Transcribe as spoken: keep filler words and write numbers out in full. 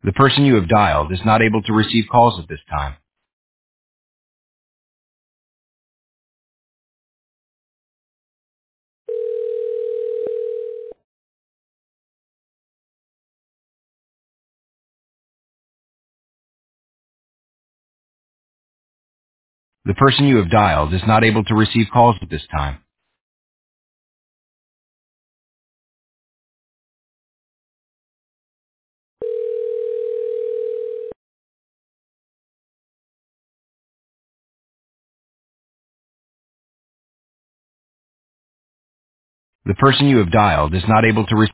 The person you have dialed is not able to receive calls at this time. The person you have dialed is not able to receive calls at this time. The person you have dialed is not able to receive